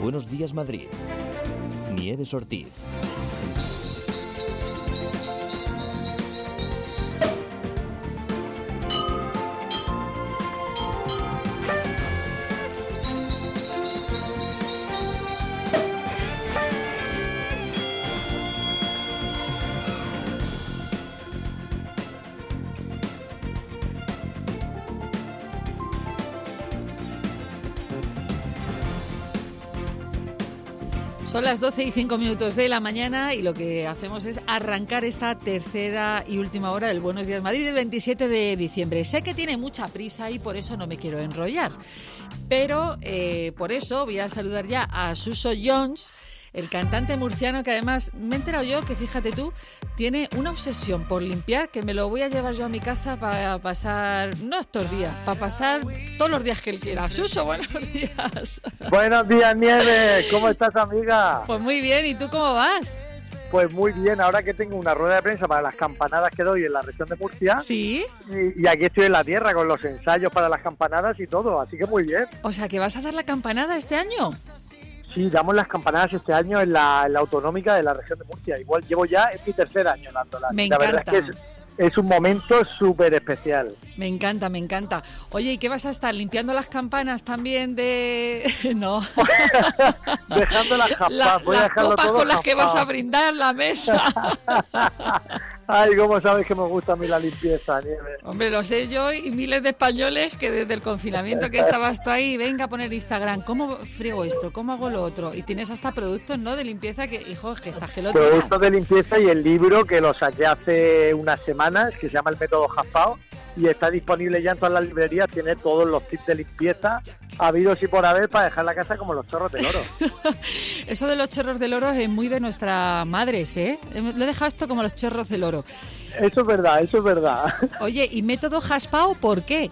Buenos Días Madrid. Nieves Ortiz. Son las 12:05 de la mañana y lo que hacemos es arrancar esta tercera y última hora del Buenos Días Madrid del 27 de diciembre. Sé que tiene mucha prisa y por eso no me quiero enrollar, pero por eso voy a saludar ya a Suso Jones, el cantante murciano que además me he enterado yo que, fíjate tú, tiene una obsesión por limpiar que me lo voy a llevar yo a mi casa para pasar, no estos días, para pasar todos los días que él quiera. Suso, buenos días. Buenos días, Nieves. ¿Cómo estás, amiga? Pues muy bien, ¿y tú cómo vas? Pues muy bien, ahora que tengo una rueda de prensa para las campanadas que doy en la región de Murcia. ¿Sí? Y aquí estoy en la tierra con los ensayos para las campanadas y todo, así que muy bien. O sea, ¿que vas a dar la campanada este año? Sí, damos las campanadas este año en la autonómica de la región de Murcia. Igual llevo ya, es mi tercer año dándolas. Me la encanta. verdad es que es un momento súper especial. Me encanta, me encanta. Oye, ¿y qué vas a estar? ¿Limpiando las campanas también de...? No. Dejándolas jaspadas. Voy a dejarlo copas todo con las que vas a jaspado. brindar la mesa. Ay, cómo sabes que me gusta a mí la limpieza, Nieves. Hombre, lo sé yo y miles de españoles que desde el confinamiento que estabas tú ahí, venga a poner Instagram, ¿cómo friego esto? ¿Cómo hago lo otro? Y tienes hasta productos, ¿no?, de limpieza que, hijo, es que estás que lo tiras. Productos de limpieza y el libro que lo saqué hace unas semanas, que se llama El Método Jaspao, y está disponible ya en todas las librerías, tiene todos los tips de limpieza habidos y por haber para dejar la casa como los chorros del oro. Eso de los chorros del oro es muy de nuestras madres, ¿eh? Lo he dejado esto como los chorros del oro. Eso es verdad, eso es verdad. Oye, ¿y método jaspao por qué?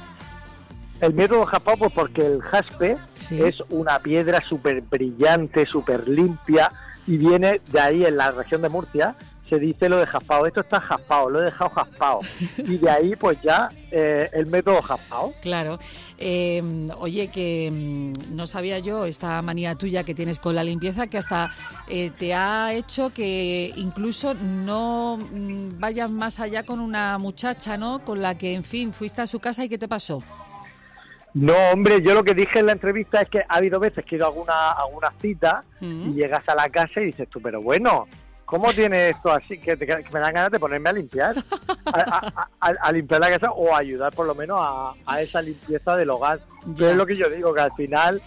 El método jaspao, pues porque el jaspe Sí. es una piedra súper brillante, súper limpia, y viene de ahí, en la región de Murcia, se dice lo de jaspao. Esto está jaspao, lo he dejado jaspao. Y de ahí, pues ya, el método jaspao. Claro. Oye, que no sabía yo esta manía tuya que tienes con la limpieza, que hasta te ha hecho que incluso no vayas más allá con una muchacha, ¿no?, con la que, en fin, fuiste a su casa. ¿Y qué te pasó? No, hombre, yo lo que dije en la entrevista es que ha habido veces que he ido a alguna cita y llegas a la casa y dices tú, pero bueno, ¿cómo tienes esto así? Que me dan ganas de ponerme a limpiar, a limpiar la casa o ayudar por lo menos a esa limpieza del hogar. Pero es lo que yo digo, que al final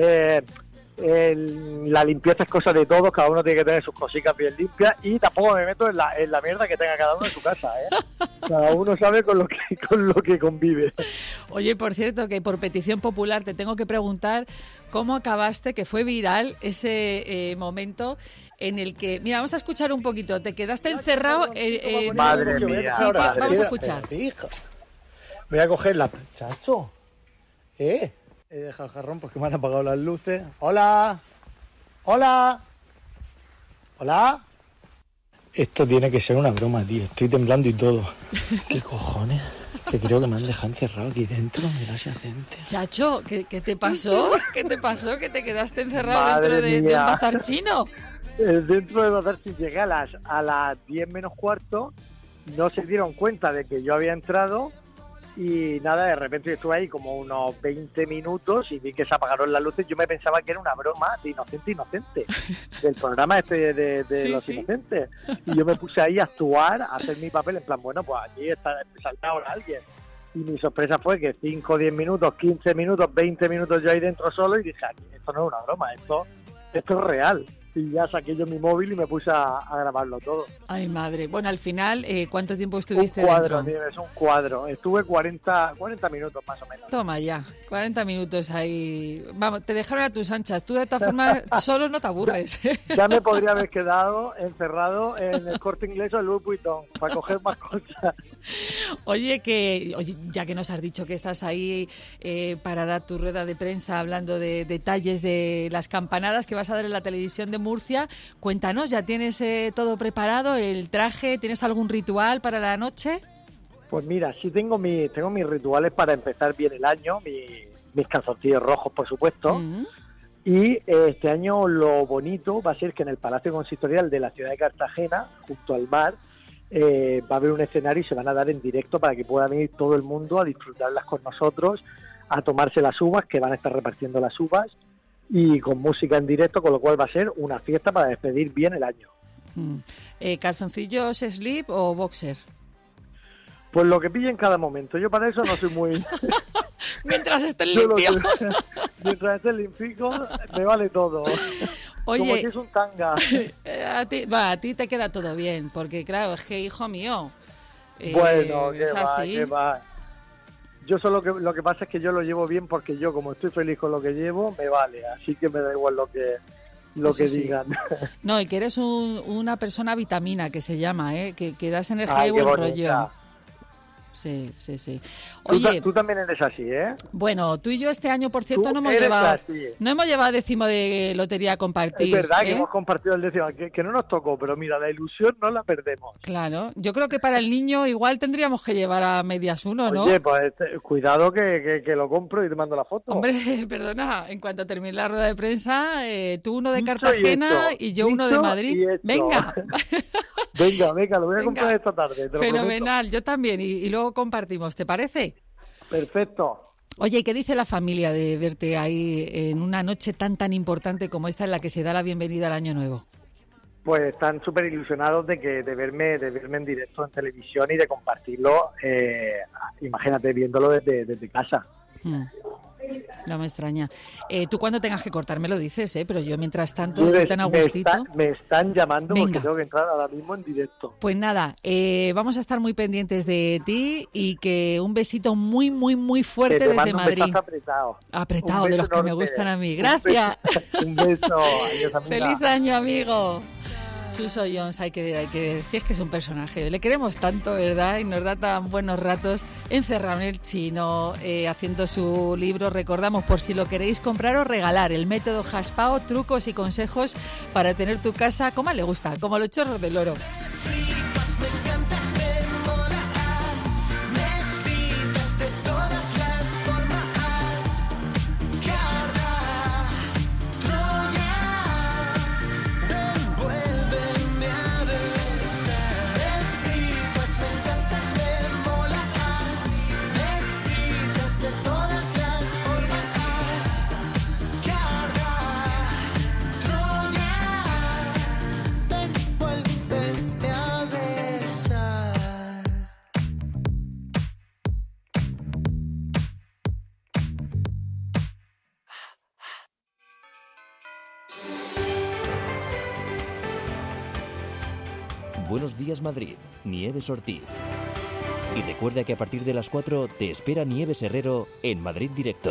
la limpieza es cosa de todos, cada uno tiene que tener sus cositas bien limpias y tampoco me meto en la mierda que tenga cada uno en su casa, ¿eh? Cada uno sabe con lo que convive. Oye, por cierto, que por petición popular te tengo que preguntar cómo acabaste, que fue viral ese momento en el que... Mira, vamos a escuchar un poquito. Te quedaste encerrado... Madre mía. Sí, vamos a escuchar. Voy a coger la... Chacho, he dejado el jarrón porque me han apagado las luces. ¡Hola! ¡Hola! ¿Hola? Esto tiene que ser una broma, tío. Estoy temblando y todo. ¿Qué cojones? Que creo que me han dejado encerrado aquí dentro. Mira esa gente. Chacho, ¿qué te pasó? ¿Qué te pasó? ¿Que te quedaste encerrado Madre dentro de un mía. bazar chino? Dentro de bazar, si llegué a las 10 menos cuarto, no se dieron cuenta de que yo había entrado y nada, de repente estuve ahí como unos 20 minutos y vi que se apagaron las luces. Yo me pensaba que era una broma de Inocente, del programa este de Sí, los sí. inocentes. Y yo me puse ahí a actuar, a hacer mi papel en plan, bueno, pues aquí salta ahora alguien. Y mi sorpresa fue que 5, 10 minutos, 15 minutos, 20 minutos yo ahí dentro solo y dije, esto no es una broma, esto es real. Y ya saqué yo mi móvil y me puse a grabarlo todo. Ay, madre. Bueno, al final, ¿cuánto tiempo estuviste Un cuadro, dentro? Nieves, un cuadro. Estuve 40 minutos más o menos. Toma ya, 40 minutos ahí. Vamos, te dejaron a tus anchas. Tú, de todas formas, solo no te aburres. Ya me podría haber quedado encerrado en el Corte Inglés o el Louis Vuitton para coger más cosas. Oye, ya que nos has dicho que estás ahí para dar tu rueda de prensa hablando de detalles de las campanadas que vas a dar en la televisión de Murcia, cuéntanos, ¿ya tienes todo preparado, el traje? ¿Tienes algún ritual para la noche? Pues mira, sí tengo mis rituales para empezar bien el año, mis calzoncillos rojos, por supuesto. Y este año lo bonito va a ser que en el Palacio Consistorial de la ciudad de Cartagena, junto al mar, va a haber un escenario y se van a dar en directo para que pueda venir todo el mundo a disfrutarlas con nosotros, a tomarse las uvas, que van a estar repartiendo las uvas, y con música en directo, con lo cual va a ser una fiesta para despedir bien el año. ¿Calzoncillos slip o boxer? Pues lo que pille en cada momento. Yo para eso no soy muy... Mientras estén limpios. Mientras esté limpio, me vale todo. Oye, como si es un tanga. A ti te queda todo bien, porque claro, es que hijo mío. Bueno, qué va. Yo solo lo que pasa es que yo lo llevo bien porque yo, como estoy feliz con lo que llevo, me vale. Así que me da igual lo que sí digan. No, y que eres una persona vitamina, que se llama, que das energía y buen rollo. Sí. Oye, tú también eres así, ¿eh? Bueno, tú y yo este año, por cierto, no hemos llevado décimo de lotería a compartir. Es verdad que hemos compartido el décimo, que no nos tocó, pero mira, la ilusión no la perdemos. Claro, yo creo que para el niño igual tendríamos que llevar a medias uno, ¿no? Oye, pues cuidado que lo compro y te mando la foto. Hombre, perdona, en cuanto termine la rueda de prensa, tú uno de Cartagena y yo uno de Madrid. Venga. Venga, lo voy a comprar esta tarde. Fenomenal, yo también, y luego compartimos, ¿te parece? Perfecto. Oye, ¿qué dice la familia de verte ahí en una noche tan importante como esta en la que se da la bienvenida al Año Nuevo? Pues están súper ilusionados de verme en directo en televisión y de compartirlo, imagínate, viéndolo desde casa. No me extraña. Tú cuando tengas que cortar me lo dices, pero yo mientras tanto estoy tan a gustito. Me están llamando. Venga. Porque tengo que entrar ahora mismo en directo. Pues nada, vamos a estar muy pendientes de ti y que un besito muy, muy, muy fuerte desde Madrid. Un besazo apretado, de los que me gustan a mí. Gracias. Un beso. Adiós, amiga. Feliz año, amigo. Suso Jones, hay que ver. Si es que es un personaje, le queremos tanto, ¿verdad? Y nos da tan buenos ratos encerrado en el chino, haciendo su libro. Recordamos, por si lo queréis comprar o regalar, el método Jaspao, trucos y consejos para tener tu casa como le gusta, como los chorros del oro. Buenos días, Madrid. Nieves Ortiz. Y recuerda que a partir de las 4 te espera Nieves Herrero en Madrid Directo.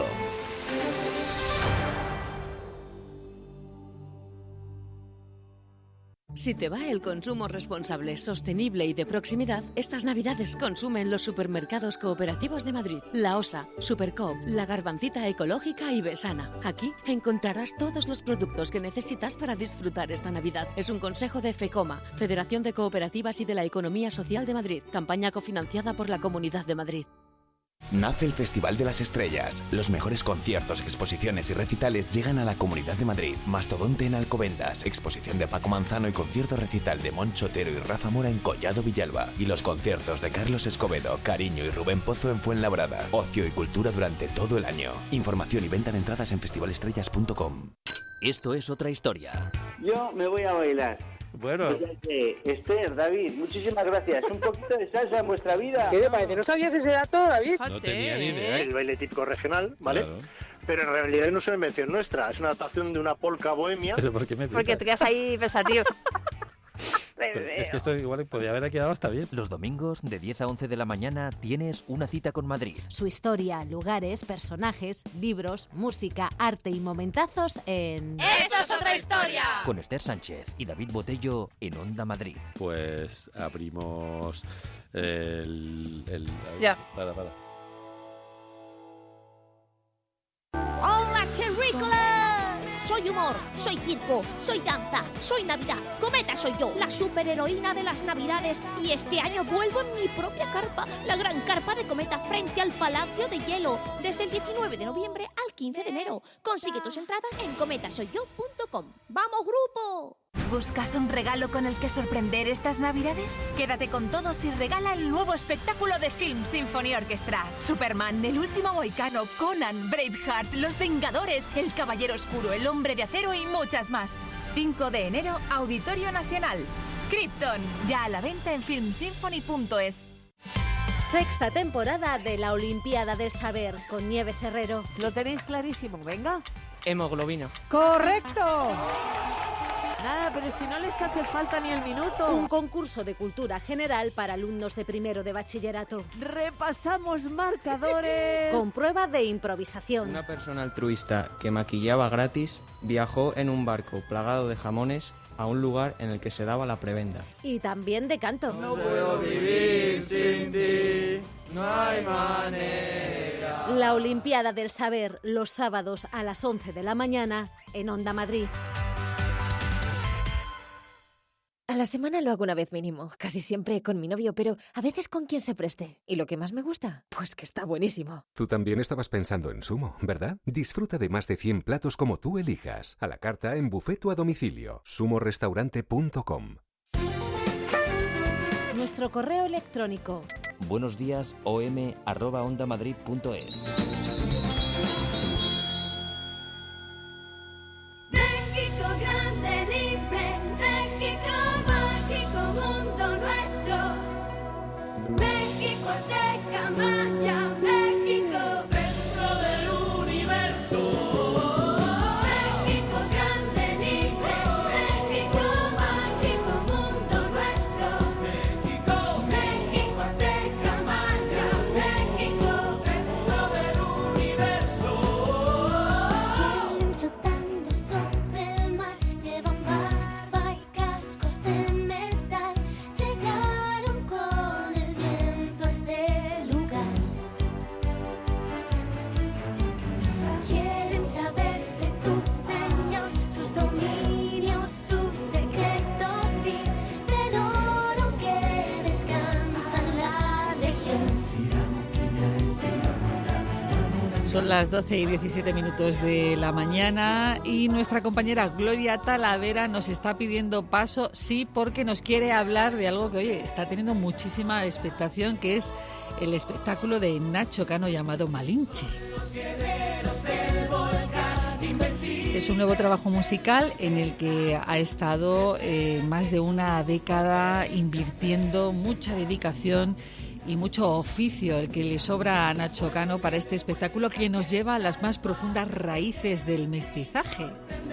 Si te va el consumo responsable, sostenible y de proximidad, estas Navidades consume en los supermercados cooperativos de Madrid. La Osa, Supercoop, La Garbancita Ecológica y Besana. Aquí encontrarás todos los productos que necesitas para disfrutar esta Navidad. Es un consejo de FECOMA, Federación de Cooperativas y de la Economía Social de Madrid. Campaña cofinanciada por la Comunidad de Madrid. Nace el Festival de las Estrellas. Los mejores conciertos, exposiciones y recitales llegan a la Comunidad de Madrid. Mastodonte en Alcobendas, exposición de Paco Manzano y concierto recital de Moncho Otero y Rafa Mora en Collado Villalba. Y los conciertos de Carlos Escobedo, Cariño y Rubén Pozo en Fuenlabrada. Ocio y cultura durante todo el año. Información y venta de entradas en festivalestrellas.com. Esto es otra historia. Yo me voy a bailar. Bueno. Esther, David, muchísimas gracias. Un poquito de salsa en vuestra vida. ¿Qué te parece? ¿No sabías ese dato, David? No tenía ni idea. El baile típico regional, ¿vale? Claro. Pero en realidad no es una invención nuestra, es una adaptación de una polka bohemia. ¿Pero por qué me Porque te quedas ahí pensativo. Es que esto igual podría haber quedado hasta bien. Los domingos de 10 a 11 de la mañana tienes una cita con Madrid. Su historia, lugares, personajes, libros, música, arte y momentazos en... ¡Esto es otra historia! Con Esther Sánchez y David Botello en Onda Madrid. Pues abrimos Ya. Para. ¡Hola, cherrícolas! soy humor, soy circo, soy danza, soy Navidad. Cometa soy yo, la superheroína de las Navidades. Y este año vuelvo en mi propia carpa, la gran carpa de Cometa frente al Palacio de Hielo, desde el 19 de noviembre al 15 de enero. Consigue tus entradas en cometasoyyo.com. ¡Vamos, grupo! ¿Buscas un regalo con el que sorprender estas Navidades? Quédate con todos y regala el nuevo espectáculo de Film Symphony Orchestra. Superman, El último mohicano, Conan, Braveheart, Los Vengadores, El Caballero Oscuro, El Hombre de Acero y muchas más. 5 de enero, Auditorio Nacional. Krypton, ya a la venta en filmsymphony.es. Sexta temporada de la Olimpiada del Saber con Nieves Herrero. Lo tenéis clarísimo, venga. Hemoglobina. ¡Correcto! Nada, pero si no les hace falta ni el minuto. Un concurso de cultura general para alumnos de primero de bachillerato. Repasamos marcadores. Con prueba de improvisación. Una persona altruista que maquillaba gratis viajó en un barco plagado de jamones a un lugar en el que se daba la prebenda. Y también de canto. No puedo vivir sin ti, no hay manera. La Olimpiada del Saber, los sábados a las 11 de la mañana en Onda Madrid. A la semana lo hago una vez mínimo, casi siempre con mi novio, pero a veces con quien se preste. ¿Y lo que más me gusta? Pues que está buenísimo. Tú también estabas pensando en Sumo, ¿verdad? Disfruta de más de 100 platos como tú elijas, a la carta, en buffet o a domicilio. sumorestaurante.com. Nuestro correo electrónico. buenosdiasom@ondamadrid.es. México grande, libre, México mágico, mundo nuestro. México azteca, maya, México, centro del universo. México grande, libre, México mágico, mundo nuestro. México azteca, maya, México, centro del universo. Vienen flotando sobre el mar, llevan barba y cascos de metal. Llegaron con el viento a este lugar. Quieren saber de tu Señor, sus dominios, sus secretos y del oro que descansa en la región. Son las 12 y 17 minutos de la mañana y nuestra compañera Gloria Talavera nos está pidiendo paso, sí, porque nos quiere hablar de algo que, oye, está teniendo muchísima expectación, que es el espectáculo de Nacho Cano llamado Malinche. Es un nuevo trabajo musical en el que ha estado más de una década invirtiendo mucha dedicación y mucho oficio el que le sobra a Nacho Cano para este espectáculo que nos lleva a las más profundas raíces del mestizaje.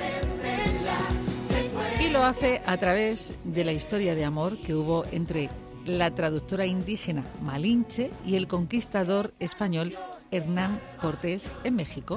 Y lo hace a través de la historia de amor que hubo entre la traductora indígena Malinche y el conquistador español Hernán Cortés en México.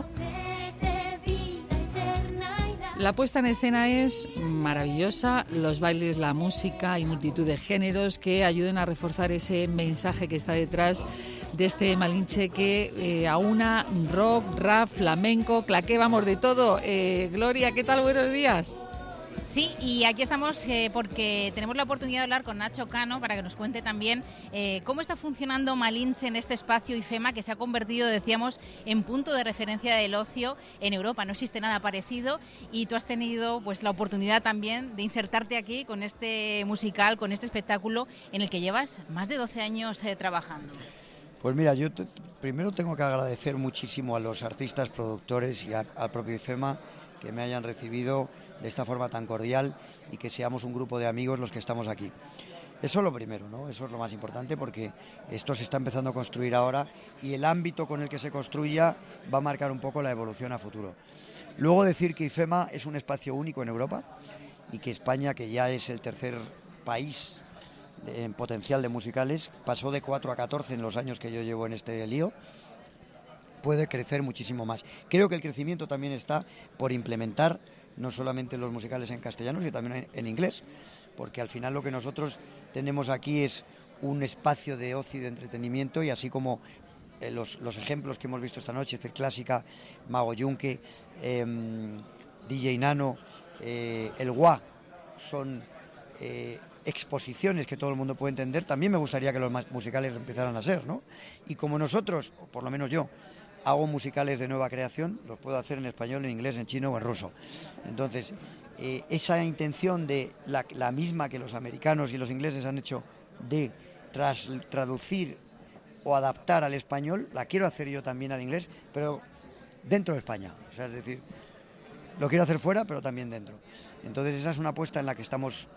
La puesta en escena es maravillosa, los bailes, la música y multitud de géneros que ayuden a reforzar ese mensaje que está detrás de este Malinche que aúna rock, rap, flamenco, claqué, vamos, de todo. Gloria, ¿qué tal? Buenos días. Sí, y aquí estamos porque tenemos la oportunidad de hablar con Nacho Cano para que nos cuente también cómo está funcionando Malinche en este espacio IFEMA que se ha convertido, decíamos, en punto de referencia del ocio en Europa. No existe nada parecido y tú has tenido pues la oportunidad también de insertarte aquí con este musical, con este espectáculo en el que llevas más de 12 años trabajando. Pues mira, yo primero tengo que agradecer muchísimo a los artistas, productores y al propio IFEMA que me hayan recibido de esta forma tan cordial y que seamos un grupo de amigos los que estamos aquí. Eso es lo primero, ¿no? Eso es lo más importante porque esto se está empezando a construir ahora y el ámbito con el que se construya va a marcar un poco la evolución a futuro. Luego decir que IFEMA es un espacio único en Europa y que España, que ya es el tercer país en potencial de musicales, pasó de 4 a 14 en los años que yo llevo en este lío, puede crecer muchísimo más. Creo que el crecimiento también está por implementar no solamente los musicales en castellano, sino también en inglés, porque al final lo que nosotros tenemos aquí es un espacio de ocio y de entretenimiento, y así como los ejemplos que hemos visto esta noche, Clásica, Mago Yunque, DJ Nano, el Gua, son exposiciones que todo el mundo puede entender. También me gustaría que los musicales empezaran a ser, ¿no? Y como nosotros, o por lo menos yo, hago musicales de nueva creación, los puedo hacer en español, en inglés, en chino o en ruso. Entonces, esa intención de la misma que los americanos y los ingleses han hecho de traducir o adaptar al español, la quiero hacer yo también al inglés, pero dentro de España. O sea, es decir, lo quiero hacer fuera, pero también dentro. Entonces, esa es una apuesta en la que estamos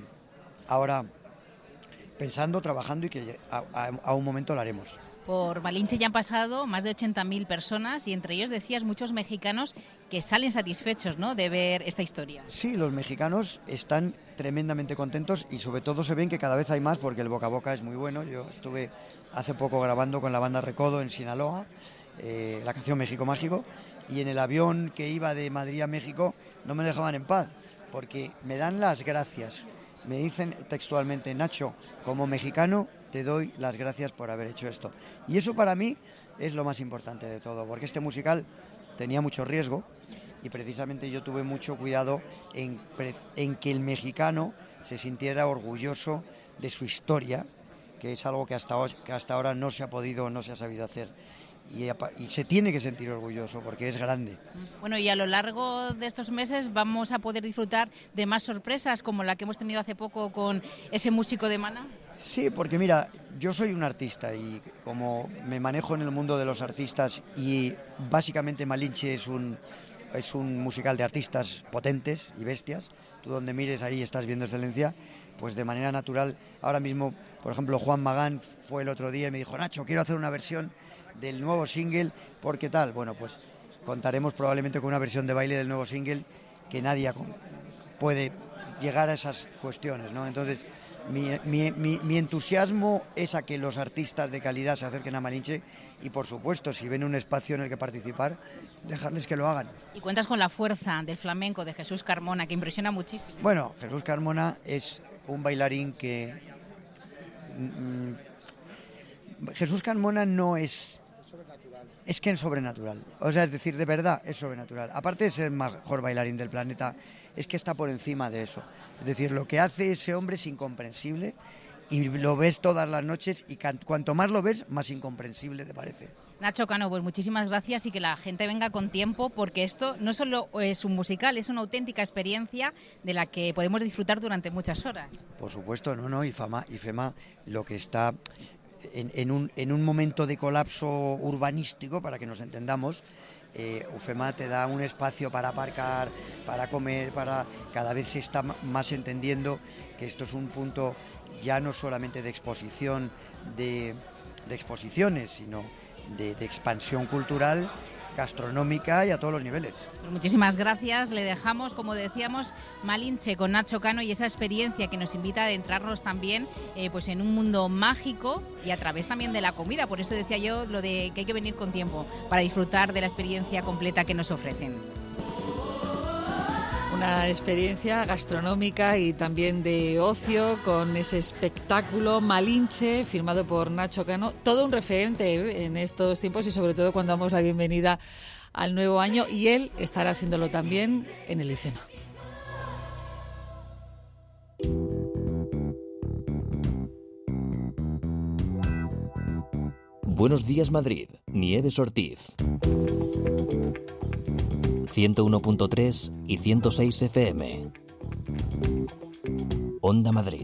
ahora pensando, trabajando y que a un momento lo haremos. Por Malinche ya han pasado más de 80.000 personas y entre ellos decías muchos mexicanos que salen satisfechos, ¿no?, de ver esta historia. Sí, los mexicanos están tremendamente contentos y sobre todo se ven que cada vez hay más porque el boca a boca es muy bueno. Yo estuve hace poco grabando con la banda Recodo en Sinaloa, la canción México Mágico, y en el avión que iba de Madrid a México no me dejaban en paz porque me dan las gracias. Me dicen textualmente: Nacho, como mexicano te doy las gracias por haber hecho esto. Y eso para mí es lo más importante de todo, porque este musical tenía mucho riesgo y precisamente yo tuve mucho cuidado en que el mexicano se sintiera orgulloso de su historia, que es algo que hasta ahora no se ha podido, no se ha sabido hacer. Y se tiene que sentir orgulloso porque es grande. Bueno, y a lo largo de estos meses vamos a poder disfrutar de más sorpresas como la que hemos tenido hace poco con ese músico de Mana. Sí, porque mira, yo soy un artista y como me manejo en el mundo de los artistas y básicamente Malinche es un musical de artistas potentes y bestias, tú donde mires ahí estás viendo excelencia, pues de manera natural, ahora mismo, por ejemplo, Juan Magán fue el otro día y me dijo: Nacho, quiero hacer una versión del nuevo single, ¿por qué tal? Bueno, pues contaremos probablemente con una versión de baile del nuevo single que nadie puede llegar a esas cuestiones, ¿no? Entonces, mi entusiasmo es a que los artistas de calidad se acerquen a Malinche y, por supuesto, si ven un espacio en el que participar, dejarles que lo hagan. Y cuentas con la fuerza del flamenco de Jesús Carmona, que impresiona muchísimo. Bueno, Jesús Carmona es un bailarín que... Jesús Carmona no es... Es que es sobrenatural. O sea, es decir, de verdad es sobrenatural. Aparte de ser el mejor bailarín del planeta, es que está por encima de eso. Es decir, lo que hace ese hombre es incomprensible y lo ves todas las noches y cuanto más lo ves, más incomprensible te parece. Nacho Cano, pues muchísimas gracias y que la gente venga con tiempo porque esto no solo es un musical, es una auténtica experiencia de la que podemos disfrutar durante muchas horas. Por supuesto, no, y FEMA lo que está... En un momento de colapso urbanístico, para que nos entendamos, UFEMA te da un espacio para aparcar, para comer, cada vez se está más entendiendo que esto es un punto ya no solamente de exposición, de exposiciones, sino de expansión cultural, gastronómica y a todos los niveles. Pues muchísimas gracias. Le dejamos, como decíamos, Malinche con Nacho Cano y esa experiencia que nos invita a adentrarnos también pues en un mundo mágico y a través también de la comida. Por eso decía yo lo de que hay que venir con tiempo para disfrutar de la experiencia completa que nos ofrecen. Una experiencia gastronómica y también de ocio con ese espectáculo Malinche firmado por Nacho Cano, todo un referente en estos tiempos y sobre todo cuando damos la bienvenida al nuevo año, y él estará haciéndolo también en el IFEMA. Buenos días Madrid, Nieves Ortiz. 101.3 y 106 FM. Onda Madrid.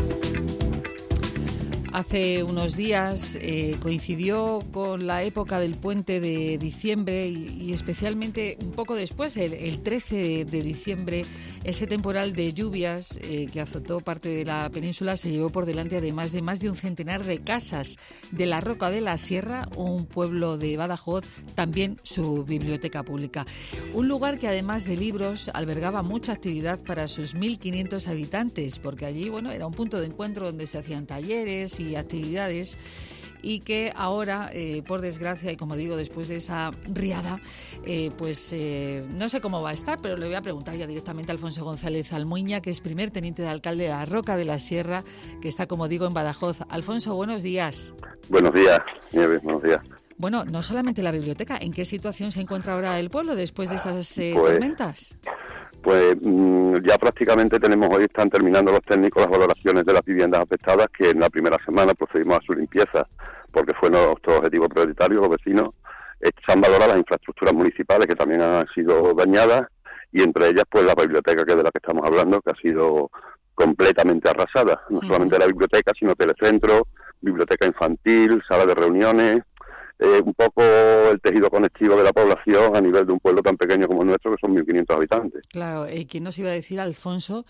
Hace unos días coincidió con la época del puente de diciembre y especialmente un poco después, el 13 de diciembre, ese temporal de lluvias que azotó parte de la península se llevó por delante además de más de un centenar de casas de la Roca de la Sierra, un pueblo de Badajoz, también su biblioteca pública. Un lugar que además de libros albergaba mucha actividad para sus 1.500 habitantes, porque allí bueno, era un punto de encuentro donde se hacían talleres y actividades, y que ahora, por desgracia, y como digo, después de esa riada, no sé cómo va a estar, pero le voy a preguntar ya directamente a Alfonso González Almuña, que es primer teniente de alcalde de la Roca de la Sierra, que está, como digo, en Badajoz. Alfonso, buenos días. Buenos días, Nieves, buenos días. Bueno, no solamente la biblioteca, ¿en qué situación se encuentra ahora el pueblo después de esas pues, tormentas? Pues ya prácticamente hoy están terminando los técnicos las valoraciones de las viviendas afectadas, que en la primera semana procedimos a su limpieza, porque fue nuestro objetivo prioritario. Los vecinos se han valorado las infraestructuras municipales que también han sido dañadas, y entre ellas pues la biblioteca, que es de la que estamos hablando, que ha sido completamente arrasada. No solamente la biblioteca, sino telecentro, biblioteca infantil, sala de reuniones, un poco el tejido conectivo de la población a nivel de un pueblo tan pequeño como el nuestro, que son 1.500 habitantes. Claro, ¿quién nos iba a decir, Alfonso,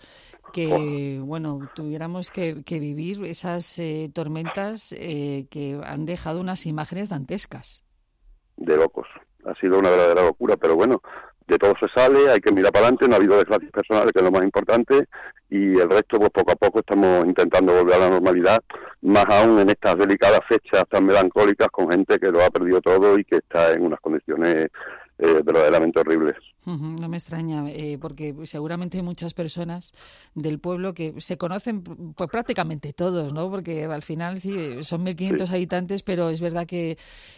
que tuviéramos que vivir esas tormentas que han dejado unas imágenes dantescas? De locos. Ha sido una verdadera locura, pero bueno, de todo se sale, hay que mirar para adelante, no ha habido desgracias personales, que es lo más importante, y el resto, pues poco a poco estamos intentando volver a la normalidad, más aún en estas delicadas fechas tan melancólicas, con gente que lo ha perdido todo y que está en unas condiciones verdaderamente horribles. No me extraña, porque seguramente hay muchas personas del pueblo que se conocen pues prácticamente todos, ¿no? Porque al final sí, son 1.500 habitantes, pero es verdad que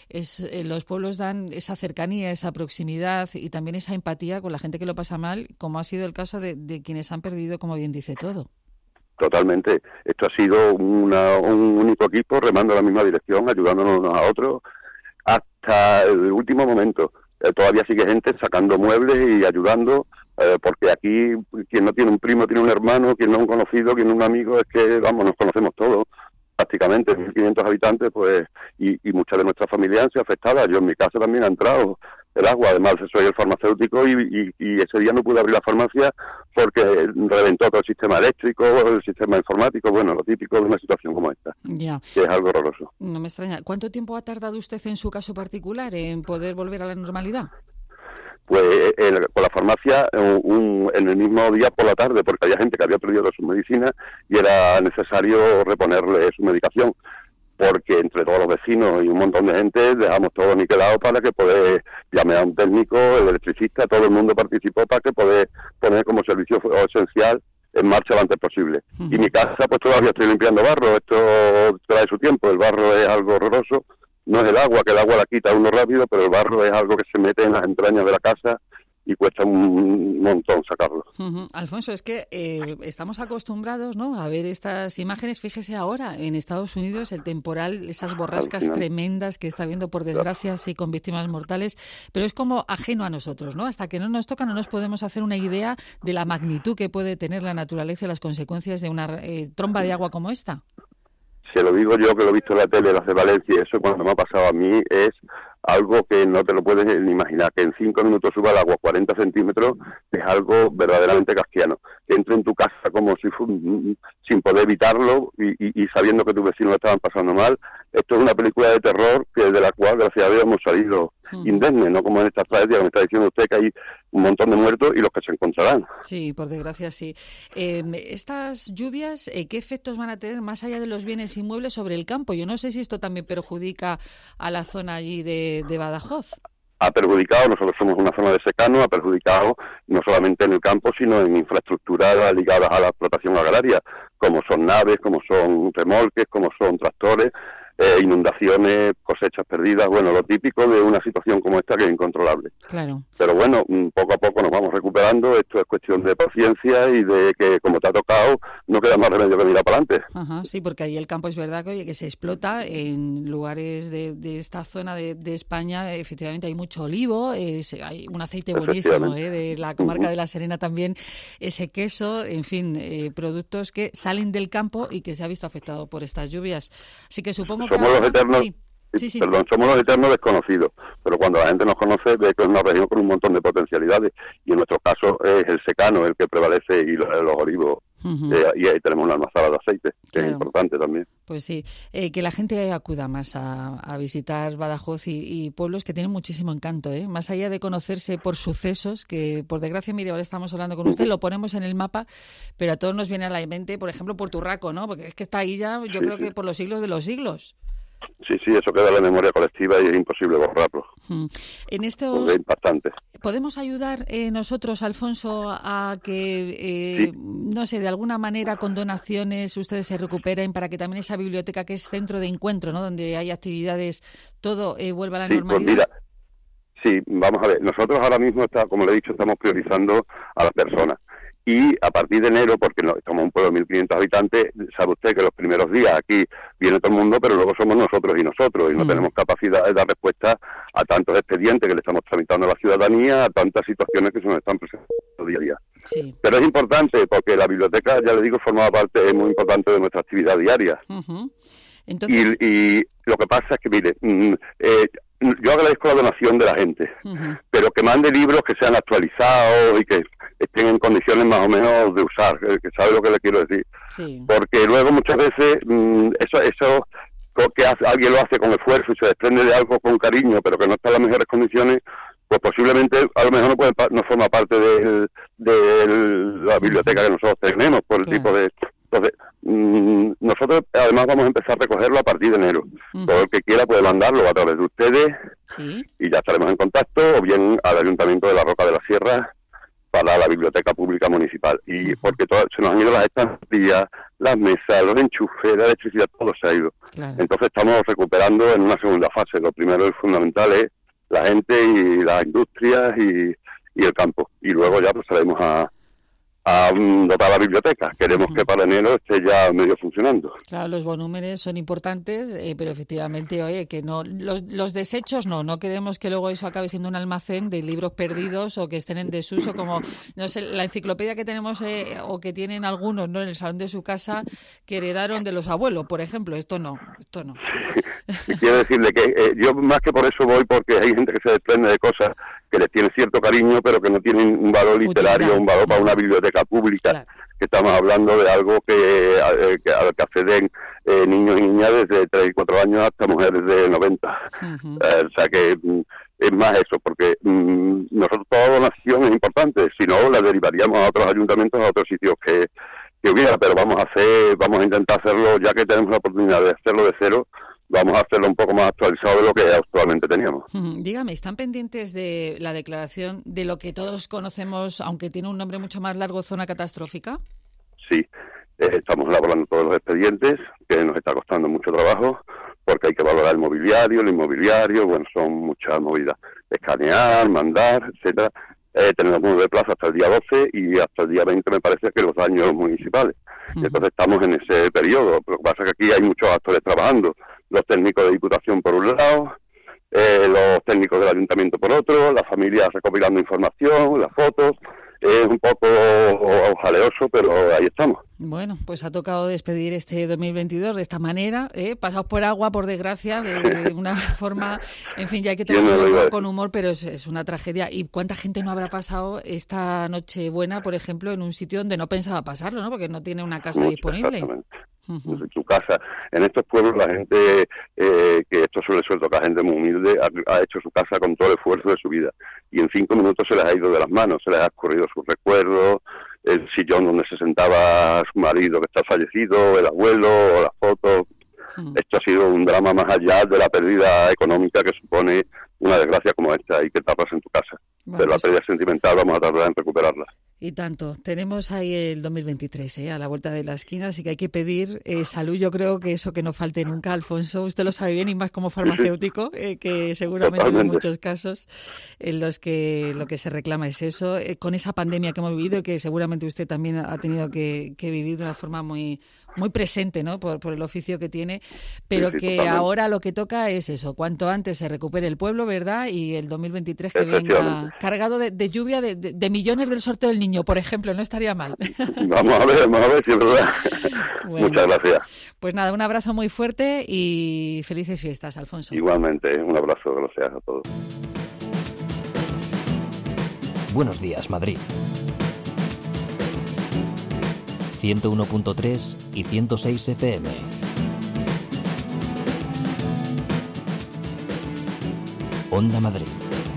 los pueblos dan esa cercanía, esa proximidad y también esa empatía con la gente que lo pasa mal, como ha sido el caso de quienes han perdido, como bien dice, todo. Totalmente. Esto ha sido un único equipo remando en la misma dirección, ayudándonos unos a otros hasta el último momento. Todavía sigue gente sacando muebles y ayudando, porque aquí quien no tiene un primo tiene un hermano, quien no un conocido, quien no un amigo, es que, vamos, nos conocemos todos, prácticamente, 1.500 habitantes, pues, y muchas de nuestras familias han sido afectadas. Yo en mi casa también ha entrado el agua, además soy el farmacéutico y ese día no pude abrir la farmacia porque reventó todo el sistema eléctrico, el sistema informático, bueno, lo típico de una situación como esta, que es algo horroroso. No me extraña. ¿Cuánto tiempo ha tardado usted en su caso particular en poder volver a la normalidad? Pues con la farmacia en el mismo día por la tarde, porque había gente que había perdido sus medicinas y era necesario reponerle su medicación, porque entre todos los vecinos y un montón de gente dejamos todo niquelado para que poder llamar a un técnico, el electricista, todo el mundo participó para que poder poner como servicio esencial en marcha lo antes posible. Y mi casa, pues todavía estoy limpiando barro, esto trae su tiempo, el barro es algo horroroso, no es el agua, que el agua la quita uno rápido, pero el barro es algo que se mete en las entrañas de la casa y cuesta un montón sacarlo. Alfonso, es que estamos acostumbrados, ¿no?, a ver estas imágenes. Fíjese ahora, en Estados Unidos, el temporal, esas borrascas tremendas que está habiendo, por desgracia, sí, con víctimas mortales, pero es como ajeno a nosotros, ¿no? Hasta que no nos toca no nos podemos hacer una idea de la magnitud que puede tener la naturaleza y las consecuencias de una tromba de agua como esta. Se lo digo yo, que lo he visto en la tele, las de Valencia, y eso cuando me ha pasado a mí es algo que no te lo puedes ni imaginar, que en 5 minutos suba el agua 40 centímetros, es algo verdaderamente kafkiano. Que entre en tu casa como si sin poder evitarlo y sabiendo que tus vecinos lo estaban pasando mal. Esto es una película de terror de la cual, gracias a Dios, hemos salido indemnes, no como en esta tragedia que me está diciendo usted, que hay un montón de muertos y los que se encontrarán. Sí, por desgracia sí. Estas lluvias, ¿qué efectos van a tener más allá de los bienes inmuebles sobre el campo? Yo no sé si esto también perjudica a la zona allí de Badajoz. Ha perjudicado, nosotros somos una zona de secano, ha perjudicado no solamente en el campo, sino en infraestructuras ligadas a la explotación agraria, como son naves, como son remolques, como son tractores, inundaciones, cosechas perdidas, bueno, lo típico de una situación como esta que es incontrolable. Claro. Pero bueno, poco a poco nos vamos recuperando, esto es cuestión de paciencia y de que, como te ha tocado, no queda más remedio que mirar para adelante. Ajá, sí, porque ahí el campo es verdad que se explota en lugares de esta zona de España. Efectivamente hay mucho olivo, hay un aceite buenísimo de la comarca de La Serena también, ese queso, en fin, productos que salen del campo y que se ha visto afectado por estas lluvias. Así que supongo que... Somos los eternos... Sí. Perdón, somos los eternos desconocidos, pero cuando la gente nos conoce ve que es una región con un montón de potencialidades, y en nuestro caso es el secano el que prevalece y los olivos, y ahí tenemos una almazara de aceite, que es importante también. Pues sí, que la gente acuda más a visitar Badajoz y pueblos que tienen muchísimo encanto, más allá de conocerse por sucesos, que por desgracia, mire, ahora estamos hablando con usted, lo ponemos en el mapa, pero a todos nos viene a la mente, por ejemplo, Puerto Urraco, ¿no? Porque es que está ahí ya, yo creo que por los siglos de los siglos. Sí, eso queda en la memoria colectiva y es imposible borrarlo. En estos... Es impactante. ¿Podemos ayudar nosotros, Alfonso, a que, no sé, de alguna manera con donaciones ustedes se recuperen para que también esa biblioteca, que es centro de encuentro, ¿no?, donde hay actividades, todo vuelva a la normalidad? Pues mira, Sí, vamos a ver, nosotros ahora mismo, como le he dicho, estamos priorizando a las personas. Y a partir de enero, porque somos un pueblo de 1.500 habitantes, sabe usted que los primeros días aquí viene todo el mundo, pero luego somos nosotros y no tenemos capacidad de dar respuesta a tantos expedientes que le estamos tramitando a la ciudadanía, a tantas situaciones que se nos están presentando día a día. Sí. Pero es importante porque la biblioteca, ya le digo, formaba parte, es muy importante de nuestra actividad diaria. Entonces... y lo que pasa es que, mire, yo agradezco la donación de la gente, pero que mande libros que sean actualizados y que estén en condiciones más o menos de usar, que sabe lo que le quiero decir. Sí. Porque luego muchas veces eso que alguien lo hace con esfuerzo y se desprende de algo con cariño, pero que no está en las mejores condiciones, pues posiblemente a lo mejor no forma parte de la biblioteca que nosotros tenemos, por el tipo de... Entonces, nosotros además vamos a empezar a recogerlo a partir de enero. Todo el que quiera puede mandarlo a través de ustedes y ya estaremos en contacto, o bien al Ayuntamiento de la Roca de la Sierra para la Biblioteca Pública Municipal. Y porque se nos han ido las estampillas, las mesas, los enchufes, la electricidad, todo se ha ido. Claro. Entonces estamos recuperando en una segunda fase. Lo primero y fundamental es la gente y las industrias y el campo. Y luego ya pasaremos a dotar la biblioteca. Queremos que para enero esté ya medio funcionando. Claro, los volúmenes son importantes, pero efectivamente, oye, que no los desechos no queremos que luego eso acabe siendo un almacén de libros perdidos o que estén en desuso, como, no sé, la enciclopedia que tenemos o que tienen algunos, ¿no?, en el salón de su casa, que heredaron de los abuelos, por ejemplo. Esto no. Sí, quiero decirle que yo más que por eso voy, porque hay gente que se desprende de cosas que les tiene cierto cariño, pero que no tienen un valor literario, un valor para una biblioteca pública. Claro. Que estamos hablando de algo al que acceden niños y niñas desde 3 y 4 años hasta mujeres de 90. O sea que es más eso, porque nosotros toda donación es importante, si no la derivaríamos a otros ayuntamientos, a otros sitios que hubiera, pero vamos a intentar hacerlo, ya que tenemos la oportunidad de hacerlo de cero, vamos a hacerlo un poco más actualizado de lo que actualmente teníamos. Dígame, ¿están pendientes de la declaración de lo que todos conocemos, aunque tiene un nombre mucho más largo, zona catastrófica? Sí, estamos elaborando todos los expedientes, que nos está costando mucho trabajo, porque hay que valorar el inmobiliario, bueno, son muchas movidas. Escanear, mandar, etcétera. Tenemos 9 plazas hasta el día 12 y hasta el día 20 me parece que los daños municipales. Entonces estamos en ese periodo. Lo que pasa es que aquí hay muchos actores trabajando. Los técnicos de Diputación por un lado, los técnicos del Ayuntamiento por otro, las familias recopilando información, las fotos. Es un poco jaleoso, pero ahí estamos. Bueno, pues ha tocado despedir este 2022 de esta manera, pasados por agua, por desgracia, de una forma, en fin, ya hay que tomarlo con humor, pero es una tragedia. ¿Y cuánta gente no habrá pasado esta Nochebuena, por ejemplo, en un sitio donde no pensaba pasarlo, ¿no? Porque no tiene una casa disponible? Exactamente. Tu casa. En estos pueblos la gente, que esto suele tocar gente muy humilde, ha hecho su casa con todo el esfuerzo de su vida. Y en 5 minutos se les ha ido de las manos, se les ha escurrido sus recuerdos, el sillón donde se sentaba su marido que está fallecido, el abuelo, las fotos. Esto ha sido un drama más allá de la pérdida económica que supone una desgracia como esta y que tapas en tu casa. Pero la pérdida sentimental vamos a tardar en recuperarla. Y tanto. Tenemos ahí el 2023 a la vuelta de la esquina, así que hay que pedir salud. Yo creo que eso que no falte nunca, Alfonso. Usted lo sabe bien y más como farmacéutico, que seguramente hay muchos casos en los que lo que se reclama es eso. Con esa pandemia que hemos vivido y que seguramente usted también ha tenido que vivir de una forma muy presente, ¿no? Por el oficio que tiene, pero que totalmente. Ahora lo que toca es eso, cuanto antes se recupere el pueblo, ¿verdad? Y el 2023 que venga cargado de lluvia, de millones del sorteo del niño, por ejemplo, no estaría mal. Vamos a ver si es verdad. Bueno, muchas gracias. Pues nada, un abrazo muy fuerte y felices fiestas, Alfonso. Igualmente, un abrazo, gracias a todos. Buenos días, Madrid. 101.3 y 106 FM. Onda Madrid.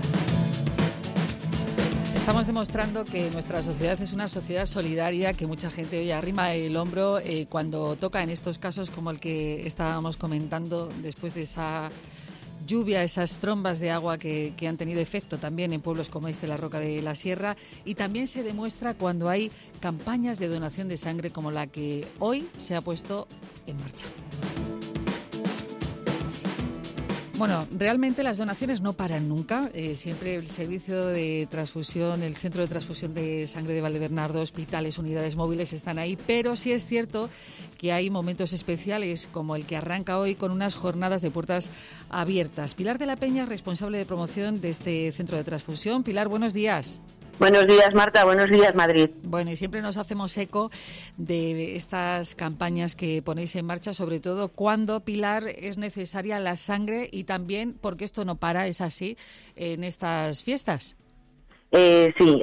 Estamos demostrando que nuestra sociedad es una sociedad solidaria, que mucha gente hoy arrima el hombro cuando toca en estos casos como el que estábamos comentando después de esa lluvia, esas trombas de agua que han tenido efecto también en pueblos como la Roca de la Sierra, y también se demuestra cuando hay campañas de donación de sangre como la que hoy se ha puesto en marcha. Bueno, realmente las donaciones no paran nunca. Siempre el servicio de transfusión, el centro de transfusión de sangre de Valdebernardo, hospitales, unidades móviles están ahí, pero sí es cierto que hay momentos especiales como el que arranca hoy con unas jornadas de puertas abiertas. Pilar de la Peña, responsable de promoción de este centro de transfusión. Pilar, buenos días. Buenos días, Marta. Buenos días, Madrid. Bueno, y siempre nos hacemos eco de estas campañas que ponéis en marcha, sobre todo cuando, Pilar, es necesaria la sangre y también porque esto no para, es así, en estas fiestas. Sí,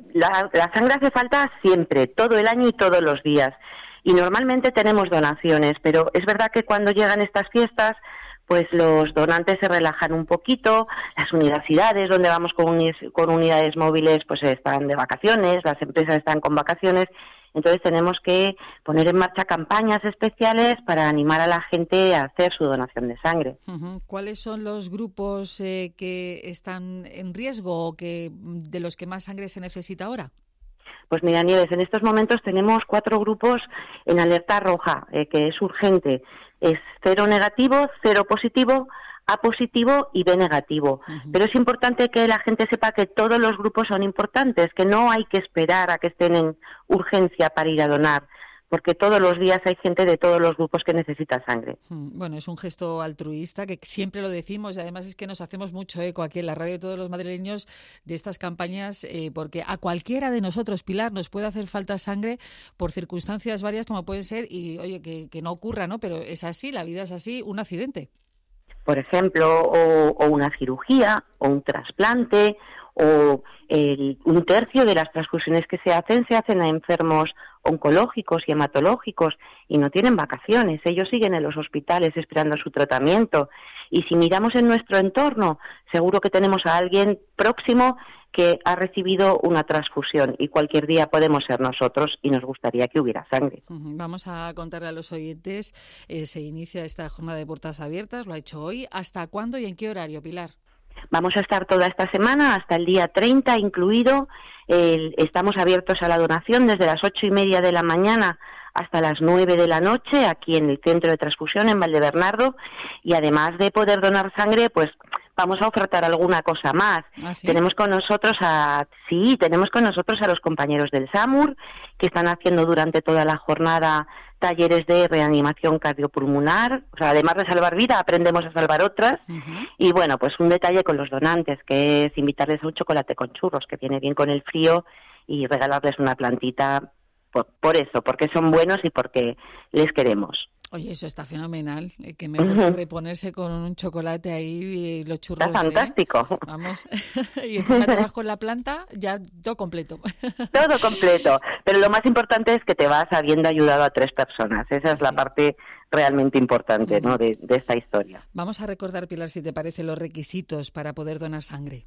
la sangre hace falta siempre, todo el año y todos los días. Y normalmente tenemos donaciones, pero es verdad que cuando llegan estas fiestas, pues los donantes se relajan un poquito, las universidades donde vamos con unidades móviles pues están de vacaciones, las empresas están con vacaciones, entonces tenemos que poner en marcha campañas especiales para animar a la gente a hacer su donación de sangre. ¿Cuáles son los grupos que están en riesgo o de los que más sangre se necesita ahora? Pues mira, Nieves, en estos momentos tenemos 4 grupos en alerta roja, que es urgente. Es 0 negativo, 0 positivo, A positivo y B negativo. Pero es importante que la gente sepa que todos los grupos son importantes, que no hay que esperar a que estén en urgencia para ir a donar, porque todos los días hay gente de todos los grupos que necesita sangre. Bueno, es un gesto altruista que siempre lo decimos y además es que nos hacemos mucho eco aquí en la radio de todos los madrileños de estas campañas porque a cualquiera de nosotros, Pilar, nos puede hacer falta sangre por circunstancias varias como pueden ser y, oye, que no ocurra, ¿no? Pero es así, la vida es así, un accidente. Por ejemplo, o una cirugía, o un trasplante, o un tercio de las transfusiones que se hacen a enfermos oncológicos y hematológicos y no tienen vacaciones, ellos siguen en los hospitales esperando su tratamiento y si miramos en nuestro entorno seguro que tenemos a alguien próximo que ha recibido una transfusión y cualquier día podemos ser nosotros y nos gustaría que hubiera sangre. Vamos a contarle a los oyentes, se inicia esta jornada de puertas abiertas, lo ha hecho hoy, ¿hasta cuándo y en qué horario, Pilar? Vamos a estar toda esta semana, hasta el día 30 incluido. Estamos abiertos a la donación desde las 8:30 de la mañana hasta las 9 de la noche, aquí en el centro de transfusión en Valdebernardo. Y además de poder donar sangre, pues vamos a ofertar alguna cosa más. ¿Ah, sí? Tenemos con nosotros a los compañeros del SAMUR, que están haciendo durante toda la jornada talleres de reanimación cardiopulmonar, o sea, además de salvar vida, aprendemos a salvar otras. Y bueno, pues un detalle con los donantes, que es invitarles a un chocolate con churros, que viene bien con el frío, y regalarles una plantita por eso, porque son buenos y porque les queremos. Oye, eso está fenomenal, que mejor reponerse con un chocolate ahí y los churros. Está fantástico. Vamos, y encima te vas con la planta, ya todo completo. Todo completo, pero lo más importante es que te vas habiendo ayudado a 3 personas, esa es la parte realmente importante, ¿no? de esta historia. Vamos a recordar, Pilar, si te parece, los requisitos para poder donar sangre.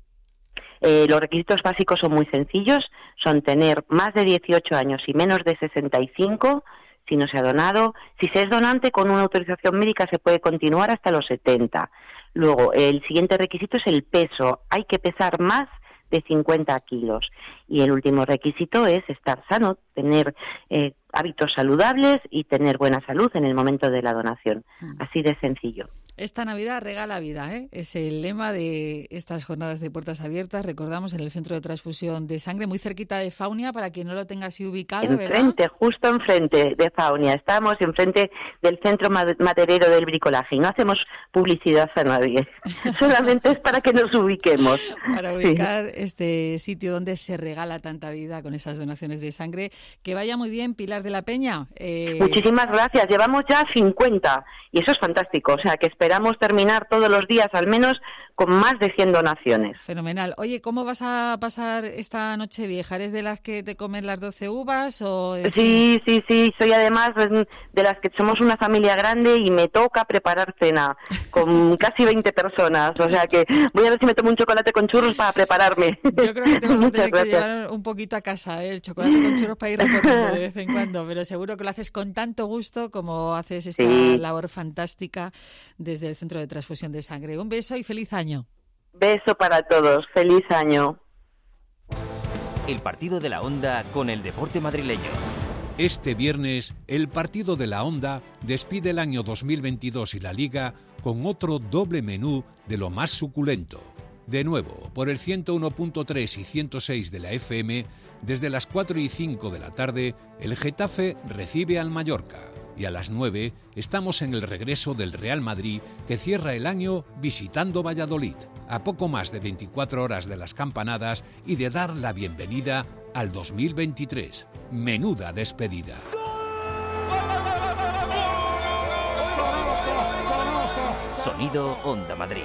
Los requisitos básicos son muy sencillos, son tener más de 18 años y menos de 65, si no se ha donado. Si se es donante con una autorización médica se puede continuar hasta los 70. Luego, el siguiente requisito es el peso. Hay que pesar más de 50 kilos. Y el último requisito es estar sano, tener hábitos saludables y tener buena salud en el momento de la donación. Así de sencillo. Esta Navidad regala vida, ¿eh? Es el lema de estas jornadas de puertas abiertas. Recordamos en el Centro de Transfusión de Sangre, muy cerquita de Faunia, para quien no lo tenga así ubicado, enfrente, ¿verdad? Justo enfrente de Faunia. Estamos enfrente del Centro Maderero del Bricolaje y no hacemos publicidad a nadie. Solamente es para que nos ubiquemos. Para ubicar este sitio donde se regala tanta vida con esas donaciones de sangre. Que vaya muy bien, Pilar de la Peña. Muchísimas gracias. Llevamos ya 50 y eso es fantástico. O sea, que esperamos terminar todos los días al menos con más de 100 donaciones. Fenomenal. Oye, ¿cómo vas a pasar esta Nochevieja? ¿Eres de las que te comen las 12 uvas? O... Sí. Soy además de las que somos una familia grande y me toca preparar cena con casi 20 personas. O sea que voy a ver si me tomo un chocolate con churros para prepararme. Yo creo que te vas a tener que llevar un poquito a casa, ¿eh? El chocolate con churros para ir recorriendo de vez en cuando. Pero seguro que lo haces con tanto gusto como haces esta labor fantástica desde el Centro de Transfusión de Sangre. Un beso y feliz año. Beso para todos. Feliz año. El partido de la Onda con el deporte madrileño. Este viernes, el partido de la Onda despide el año 2022 y la Liga con otro doble menú de lo más suculento. De nuevo, por el 101.3 y 106 de la FM, desde las 4 y 5 de la tarde, el Getafe recibe al Mallorca. Y a las 9 estamos en el regreso del Real Madrid, que cierra el año visitando Valladolid, a poco más de 24 horas de las campanadas y de dar la bienvenida al 2023. Menuda despedida. Sonido Onda Madrid.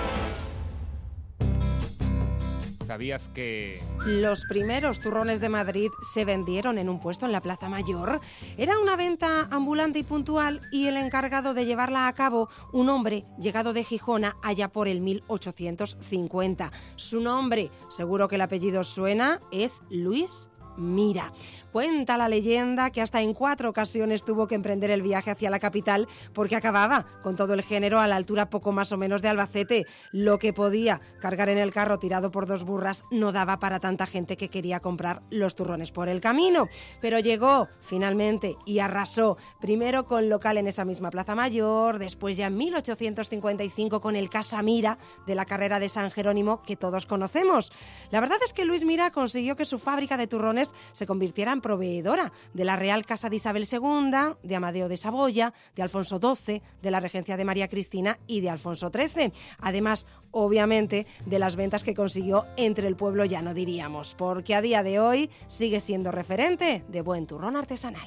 ¿Sabías que...? Los primeros turrones de Madrid se vendieron en un puesto en la Plaza Mayor. Era una venta ambulante y puntual y el encargado de llevarla a cabo, un hombre llegado de Gijona allá por el 1850. Su nombre, seguro que el apellido suena, es Luis Mira. Cuenta la leyenda que hasta en 4 ocasiones tuvo que emprender el viaje hacia la capital porque acababa con todo el género a la altura poco más o menos de Albacete. Lo que podía cargar en el carro tirado por 2 burras no daba para tanta gente que quería comprar los turrones por el camino. Pero llegó finalmente y arrasó, primero con local en esa misma Plaza Mayor, después ya en 1855 con el Casa Mira de la carrera de San Jerónimo que todos conocemos. La verdad es que Luis Mira consiguió que su fábrica de turrones se convirtiera en proveedora de la Real Casa de Isabel II, de Amadeo de Saboya, de Alfonso XII, de la regencia de María Cristina y de Alfonso XIII. Además, obviamente, de las ventas que consiguió entre el pueblo llano, diríamos, porque a día de hoy sigue siendo referente de buen turrón artesanal.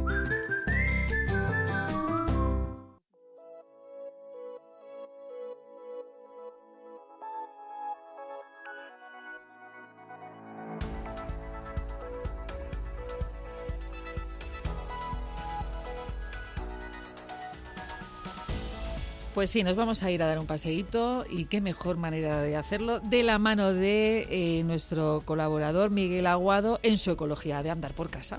Pues sí, nos vamos a ir a dar un paseíto y qué mejor manera de hacerlo de la mano de nuestro colaborador Miguel Aguado en su Ecología de Andar por Casa.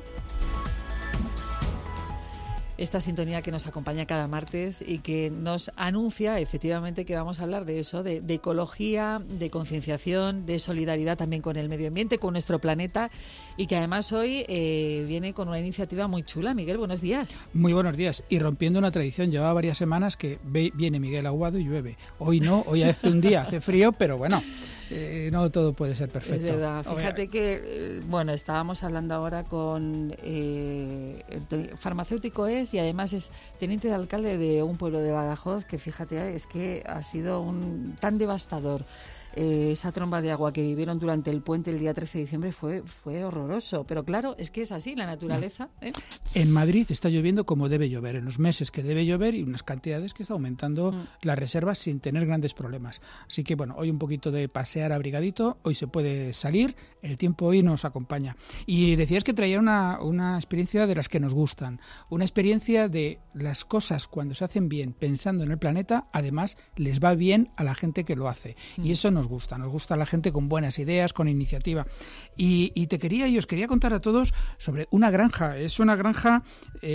Esta sintonía que nos acompaña cada martes y que nos anuncia efectivamente que vamos a hablar de eso, de ecología, de concienciación, de solidaridad también con el medio ambiente, con nuestro planeta y que además hoy viene con una iniciativa muy chula. Miguel, buenos días. Muy buenos días. Y rompiendo una tradición, llevaba varias semanas que viene Miguel Aguado y llueve. Hoy no, hoy hace un día, hace frío, pero bueno. No todo puede ser perfecto. Es verdad. Fíjate que, estábamos hablando ahora con farmacéutico y además es teniente de alcalde de un pueblo de Badajoz que, fíjate, es que ha sido tan devastador. Esa tromba de agua que vivieron durante el puente el día 13 de diciembre fue horroroso. Pero claro, es que es así, la naturaleza. En Madrid está lloviendo como debe llover, en los meses que debe llover y unas cantidades que está aumentando las reservas sin tener grandes problemas. Así que hoy un poquito de pasear abrigadito, hoy se puede salir, el tiempo hoy nos acompaña. Y decías que traía una experiencia de las que nos gustan, una experiencia de las cosas cuando se hacen bien, pensando en el planeta, además les va bien a la gente que lo hace. Y eso nos gusta la gente con buenas ideas, con iniciativa. Y os quería contar a todos sobre una granja. Es una granja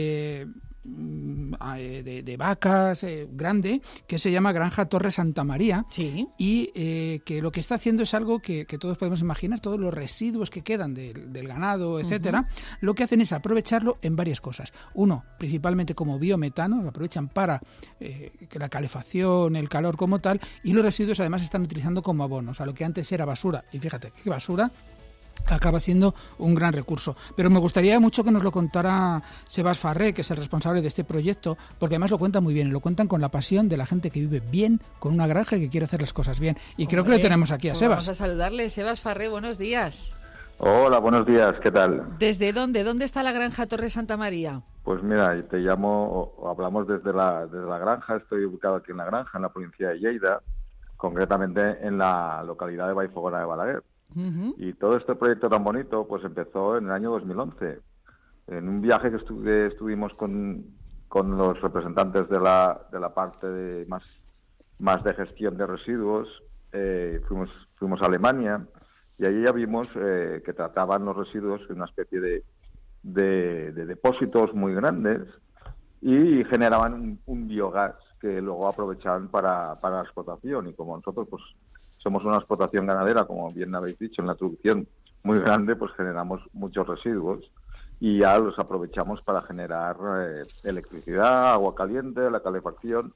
de vacas grande que se llama Granja Torre Santa María. Sí. Y que lo que está haciendo es algo que todos podemos imaginar, todos los residuos que quedan del ganado, etcétera, lo que hacen es aprovecharlo en varias cosas. Uno, principalmente como biometano, lo aprovechan para la calefacción, el calor como tal, y los residuos además se están utilizando como abono, o sea, lo que antes era basura, y fíjate, qué basura, acaba siendo un gran recurso. Pero me gustaría mucho que nos lo contara Sebas Farré, que es el responsable de este proyecto, porque además lo cuentan muy bien, lo cuentan con la pasión de la gente que vive bien, con una granja y que quiere hacer las cosas bien. Y creo que lo tenemos aquí a Sebas. Vamos a saludarle. Sebas Farré, buenos días. Hola, buenos días, ¿qué tal? ¿Desde dónde? ¿Dónde está la Granja Torre Santa María? Pues mira, te llamo, hablamos desde la granja, estoy ubicado aquí en la granja, en la provincia de Lleida, concretamente en la localidad de Vallfogona de Balaguer. Y todo este proyecto tan bonito pues empezó en el año 2011, en un viaje que estuvimos con los representantes de la parte más de gestión de residuos. Fuimos a Alemania y allí ya vimos que trataban los residuos en una especie de depósitos muy grandes y generaban un biogás que luego aprovechaban para la explotación. Y como nosotros pues somos una explotación ganadera, como bien habéis dicho en la introducción, muy grande, pues generamos muchos residuos y ya los aprovechamos para generar electricidad, agua caliente, la calefacción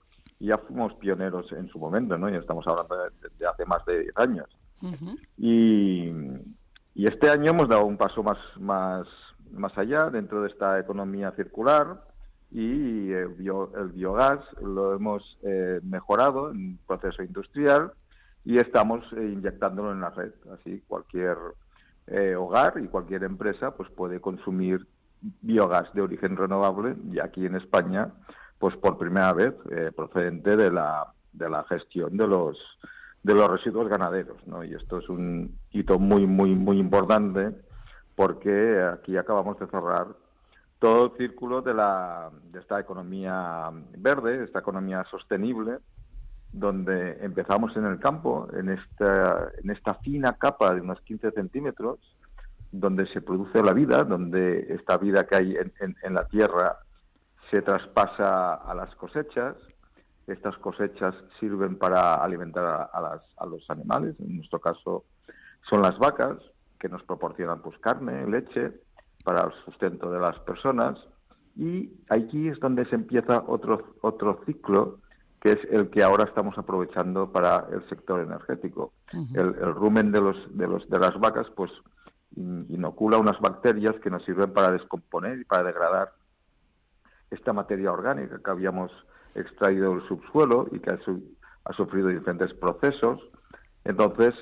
y ya fuimos pioneros en su momento, ¿no? Y estamos hablando de hace más de 10 años. Uh-huh. Y este año hemos dado un paso más allá dentro de esta economía circular, y el biogás lo hemos mejorado en proceso industrial y estamos inyectándolo en la red. Así cualquier hogar y cualquier empresa pues puede consumir biogás de origen renovable, y aquí en España pues por primera vez procedente de la gestión de los residuos ganaderos, ¿no? Y esto es un hito muy importante, porque aquí acabamos de cerrar todo el círculo de esta economía verde, esta economía sostenible, donde empezamos en el campo, en esta fina capa de unos 15 centímetros, donde se produce la vida, donde esta vida que hay en la tierra se traspasa a las cosechas. Estas cosechas sirven para alimentar a los animales, en nuestro caso son las vacas, que nos proporcionan pues carne, leche, para el sustento de las personas, y aquí es donde se empieza otro ciclo, que es el que ahora estamos aprovechando para el sector energético. Uh-huh. El rumen de las vacas pues inocula unas bacterias que nos sirven para descomponer y para degradar esta materia orgánica que habíamos extraído del subsuelo y que ha sufrido diferentes procesos. Entonces,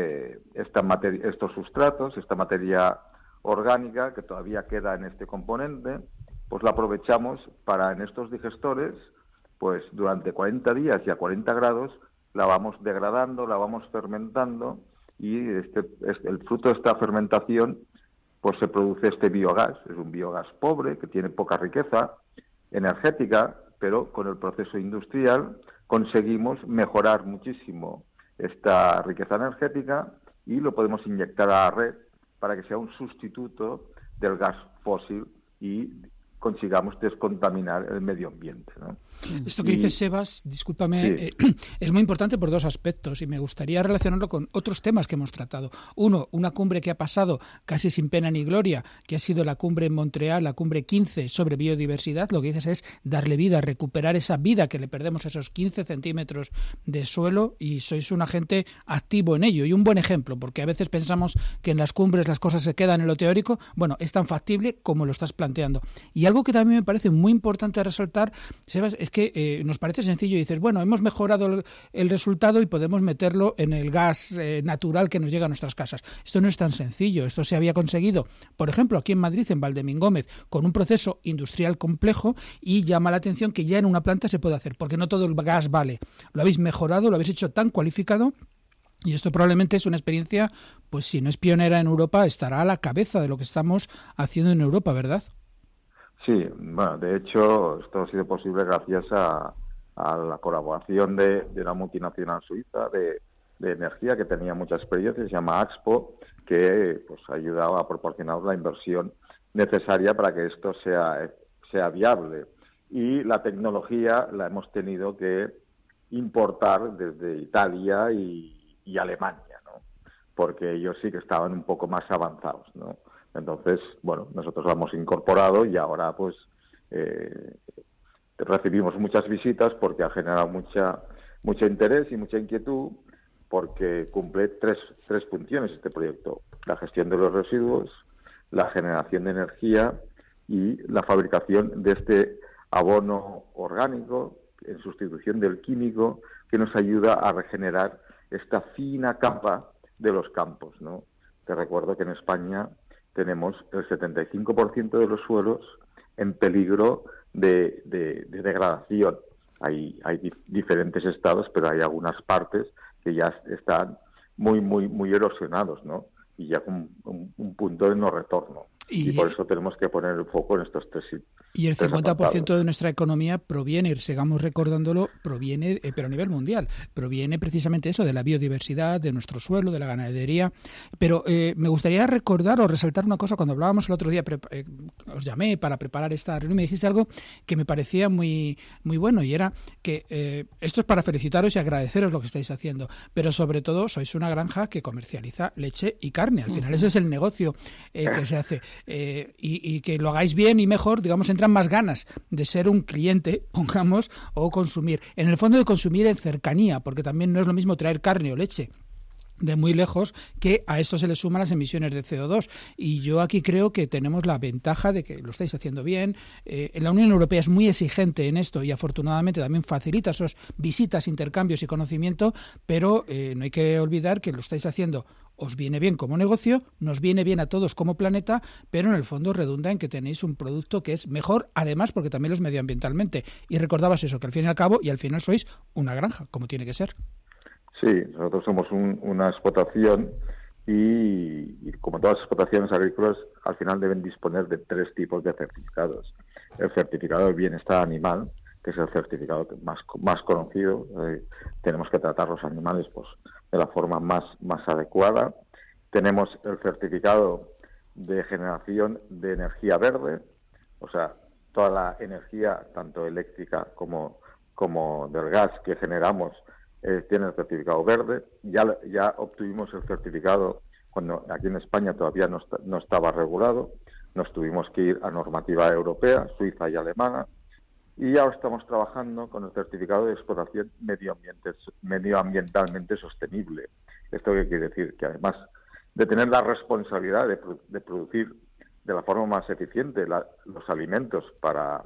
estos sustratos, esta materia orgánica que todavía queda en este componente, pues la aprovechamos para, en estos digestores, pues durante 40 días y a 40 grados la vamos degradando, la vamos fermentando, y el fruto de esta fermentación pues se produce este biogás. Es un biogás pobre, que tiene poca riqueza energética, pero con el proceso industrial conseguimos mejorar muchísimo esta riqueza energética y lo podemos inyectar a la red para que sea un sustituto del gas fósil y consigamos descontaminar el medio ambiente, ¿no? Esto que dices, Sebas, discúlpame, sí. Es muy importante por dos aspectos, y me gustaría relacionarlo con otros temas que hemos tratado. Uno, una cumbre que ha pasado casi sin pena ni gloria, que ha sido la cumbre en Montreal, la cumbre 15 sobre biodiversidad. Lo que dices es darle vida, recuperar esa vida que le perdemos a esos 15 centímetros de suelo, y sois un agente activo en ello y un buen ejemplo, porque a veces pensamos que en las cumbres las cosas se quedan en lo teórico. Bueno, es tan factible como lo estás planteando. Y algo que también me parece muy importante resaltar, Sebas, es que nos parece sencillo y dices, bueno, hemos mejorado el resultado y podemos meterlo en el gas natural que nos llega a nuestras casas. Esto no es tan sencillo. Esto se había conseguido, por ejemplo, aquí en Madrid, en Valdemín Gómez, con un proceso industrial complejo, y llama la atención que ya en una planta se puede hacer, porque no todo el gas vale. Lo habéis mejorado, lo habéis hecho tan cualificado, y esto probablemente es una experiencia, pues si no es pionera en Europa, estará a la cabeza de lo que estamos haciendo en Europa, ¿verdad? Sí, bueno, de hecho, esto ha sido posible gracias a la colaboración de una multinacional suiza de energía que tenía mucha experiencia, se llama Axpo, que pues ha ayudado a proporcionar la inversión necesaria para que esto sea viable. Y la tecnología la hemos tenido que importar desde Italia y Alemania, ¿no? Porque ellos sí que estaban un poco más avanzados, ¿no? Entonces, bueno, nosotros la hemos incorporado y ahora pues recibimos muchas visitas porque ha generado mucho interés y mucha inquietud, porque cumple tres funciones este proyecto: la gestión de los residuos, la generación de energía y la fabricación de este abono orgánico en sustitución del químico, que nos ayuda a regenerar esta fina capa de los campos, ¿no? Te recuerdo que en España tenemos el 75% de los suelos en peligro de degradación. Hay diferentes estados, pero hay algunas partes que ya están muy erosionados, ¿no? Y ya con un punto de no retorno. Y por eso tenemos que poner el foco en estos tres sitios. Y el 50% de nuestra economía proviene, sigamos recordándolo, proviene, pero a nivel mundial, proviene precisamente eso, de la biodiversidad, de nuestro suelo, de la ganadería. Pero me gustaría recordar o resaltar una cosa. Cuando hablábamos el otro día, os llamé para preparar esta reunión, me dijiste algo que me parecía muy bueno, y era que esto es para felicitaros y agradeceros lo que estáis haciendo, pero sobre todo sois una granja que comercializa leche y carne. Al final ese es el negocio que se hace. y que lo hagáis bien y mejor, digamos, entran más ganas de ser un cliente, pongamos, o consumir. En el fondo de consumir en cercanía, porque también no es lo mismo traer carne o leche de muy lejos, que a esto se le suman las emisiones de CO2. Y yo aquí creo que tenemos la ventaja de que lo estáis haciendo bien. La Unión Europea es muy exigente en esto y afortunadamente también facilita esas visitas, intercambios y conocimiento, pero no hay que olvidar que lo estáis haciendo. Os viene bien como negocio, nos viene bien a todos como planeta, pero en el fondo redunda en que tenéis un producto que es mejor, además porque también lo es medioambientalmente. Y recordabas eso, que al fin y al cabo, y al final sois una granja, como tiene que ser. Sí, nosotros somos una explotación y como todas las explotaciones agrícolas, al final deben disponer de 3 tipos de certificados. El certificado del bienestar animal, que es el certificado más conocido. Tenemos que tratar los animales pues de la forma más adecuada. Tenemos el certificado de generación de energía verde, o sea, toda la energía, tanto eléctrica como del gas que generamos, tiene el certificado verde. Ya obtuvimos el certificado cuando aquí en España todavía no estaba regulado. Nos tuvimos que ir a normativa europea, suiza y alemana, y ahora estamos trabajando con el certificado de explotación medioambientalmente sostenible. ¿Esto qué quiere decir? Que además de tener la responsabilidad de producir de la forma más eficiente los alimentos para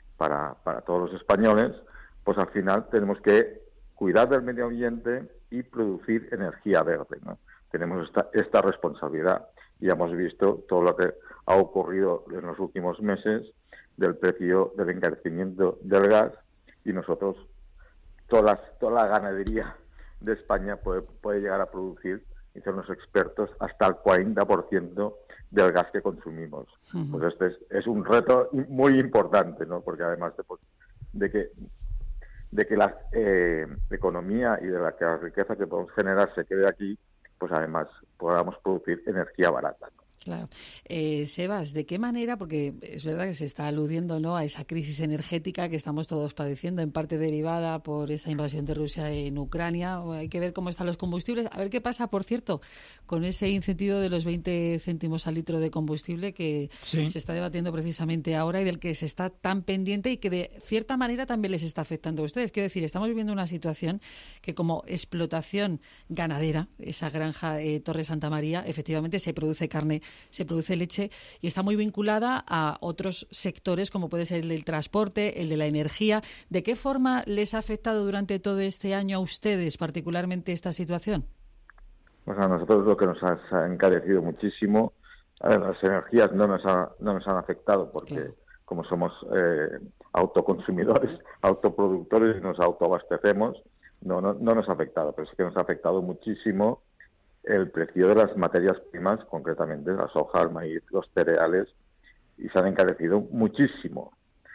todos los españoles, pues al final tenemos que cuidar del medio ambiente y producir energía verde, ¿no? Tenemos esta responsabilidad y hemos visto todo lo que ha ocurrido en los últimos meses del precio del encarecimiento del gas, y nosotros, toda la ganadería de España puede llegar a producir, y son los expertos, hasta el 40% del gas que consumimos. Uh-huh. Pues este es un reto muy importante, ¿no? Porque además de que la economía y de la riqueza que podemos generar se quede aquí, pues además podamos producir energía barata, ¿no? Claro. Sebas, ¿de qué manera? Porque es verdad que se está aludiendo, ¿no?, a esa crisis energética que estamos todos padeciendo, en parte derivada por esa invasión de Rusia en Ucrania. Hay que ver cómo están los combustibles. A ver qué pasa, por cierto, con ese incentivo de los 20 céntimos al litro de combustible que se está debatiendo precisamente ahora y del que se está tan pendiente y que de cierta manera también les está afectando a ustedes. Quiero decir, estamos viviendo una situación que como explotación ganadera, esa granja Torre Santa María, efectivamente se produce carne, se produce leche y está muy vinculada a otros sectores como puede ser el del transporte, el de la energía. ¿De qué forma les ha afectado durante todo este año a ustedes particularmente esta situación? Pues a nosotros lo que nos ha encarecido muchísimo, las energías no nos han afectado porque como somos autoconsumidores, autoproductores y nos autoabastecemos, no nos ha afectado, pero sí que nos ha afectado muchísimo el precio de las materias primas, concretamente la soja, el maíz, los cereales, y se han encarecido muchísimo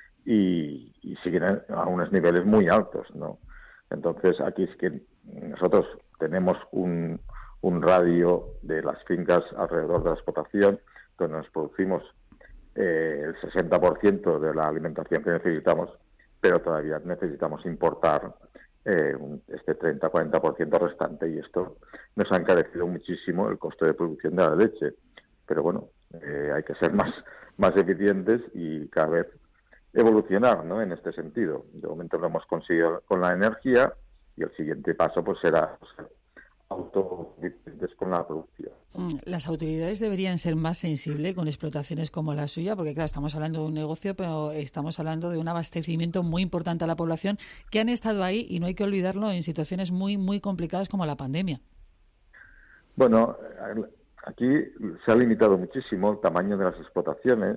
y siguen a unos niveles muy altos, ¿no? Entonces aquí es que nosotros tenemos un radio de las fincas alrededor de la explotación donde nos producimos el 60% de la alimentación que necesitamos, pero todavía necesitamos importar este 30-40% restante, y esto nos ha encarecido muchísimo el coste de producción de la leche. Pero bueno, hay que ser más eficientes y cada vez evolucionar, ¿no?, en este sentido. De momento lo hemos conseguido con la energía y el siguiente paso pues será autosuficientes con la producción. Las autoridades deberían ser más sensibles con explotaciones como la suya, porque claro, estamos hablando de un negocio, pero estamos hablando de un abastecimiento muy importante a la población que han estado ahí, y no hay que olvidarlo, en situaciones muy, muy complicadas como la pandemia. Bueno, aquí se ha limitado muchísimo el tamaño de las explotaciones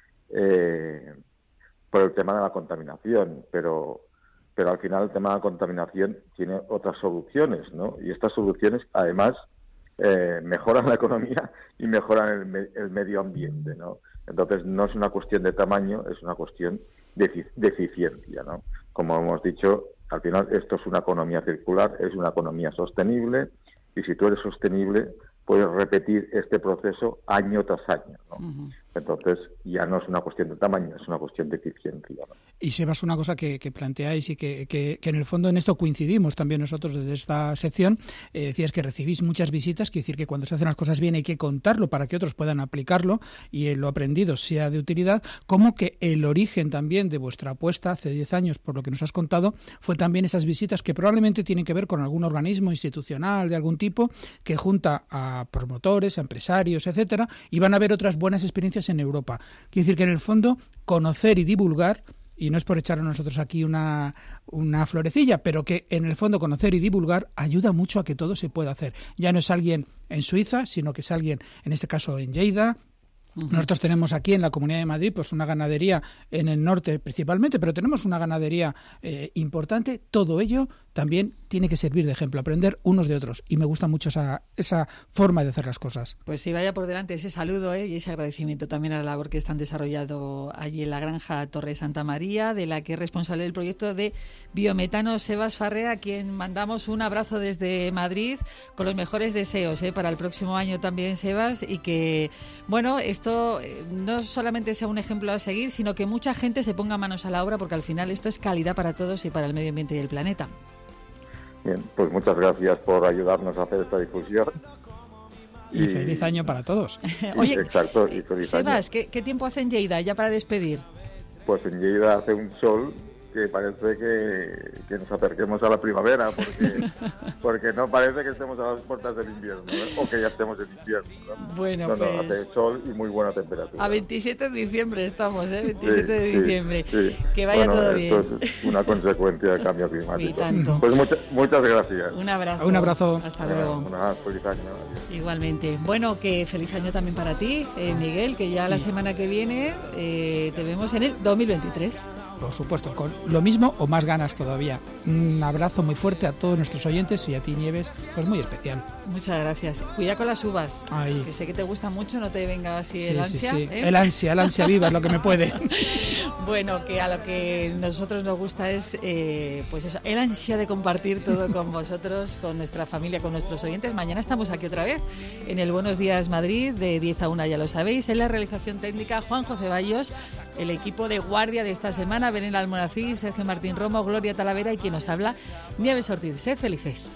por el tema de la contaminación, pero al final el tema de la contaminación tiene otras soluciones, ¿no? Y estas soluciones, además, mejoran la economía y mejoran el medio ambiente, ¿no? Entonces, no es una cuestión de tamaño, es una cuestión de eficiencia, ¿no? Como hemos dicho, al final esto es una economía circular, es una economía sostenible, y si tú eres sostenible, puedes repetir este proceso año tras año, ¿no? Uh-huh. Entonces, ya no es una cuestión de tamaño, es una cuestión de eficiencia, ¿no? Y Sebas, una cosa que planteáis y que en el fondo en esto coincidimos también nosotros desde esta sección, decías que recibís muchas visitas, quiere decir que cuando se hacen las cosas bien hay que contarlo para que otros puedan aplicarlo y lo aprendido sea de utilidad, como que el origen también de vuestra apuesta hace 10 años, por lo que nos has contado, fue también esas visitas que probablemente tienen que ver con algún organismo institucional de algún tipo que junta a promotores, a empresarios, etcétera, y van a ver otras buenas experiencias en Europa. Quiere decir que en el fondo conocer y divulgar, y no es por echar a nosotros aquí una florecilla, pero que en el fondo conocer y divulgar ayuda mucho a que todo se pueda hacer. Ya no es alguien en Suiza, sino que es alguien, en este caso en Lleida. Nosotros tenemos aquí en la Comunidad de Madrid pues una ganadería en el norte principalmente, pero tenemos una ganadería importante. Todo ello también tiene que servir de ejemplo, aprender unos de otros. Y me gusta mucho esa forma de hacer las cosas. Pues sí, vaya por delante ese saludo y ese agradecimiento también a la labor que están desarrollando allí en la granja Torre Santa María, de la que es responsable del proyecto de biometano Sebas Farrea, a quien mandamos un abrazo desde Madrid con los mejores deseos para el próximo año también, Sebas, y que, bueno, esto no solamente sea un ejemplo a seguir, sino que mucha gente se ponga manos a la obra, porque al final esto es calidad para todos y para el medio ambiente y el planeta. Bien, pues muchas gracias por ayudarnos a hacer esta difusión. Y feliz año para todos. Oye, exacto, y feliz Sebas, año. ¿qué tiempo hace en Lleida, ya para despedir? Pues en Lleida hace un sol que parece que nos acerquemos a la primavera, porque no parece que estemos a las puertas del invierno, ¿no? O que ya estemos en invierno, ¿no? Bueno, pues hace sol y muy buena temperatura. A 27 de diciembre estamos, 27 de diciembre. Sí. Que vaya todo bien. Esto es una consecuencia del cambio climático. Y tanto. Pues muchas gracias. Un abrazo. Un abrazo. Hasta luego. Feliz año. Adiós. Igualmente. Bueno, que feliz año también para ti, Miguel, que ya la semana que viene te vemos en el 2023. Por supuesto, con lo mismo o más ganas todavía. Un abrazo muy fuerte a todos nuestros oyentes y a ti, Nieves, pues muy especial. Muchas gracias. Cuida con las uvas, Ahí. que sé que te gusta mucho, no te venga así el ansia. Sí. El ansia viva es lo que me puede. Bueno, que a lo que nosotros nos gusta es, pues eso, el ansia de compartir todo con vosotros, con nuestra familia, con nuestros oyentes. Mañana estamos aquí otra vez en el Buenos Días Madrid, de 10 a 1, ya lo sabéis. En la realización técnica, Juanjo Ceballos, el equipo de guardia de esta semana, Belén Almonacid, Sergio Martín Romo, Gloria Talavera y quien nos habla, Nieves Ortiz. Sed felices.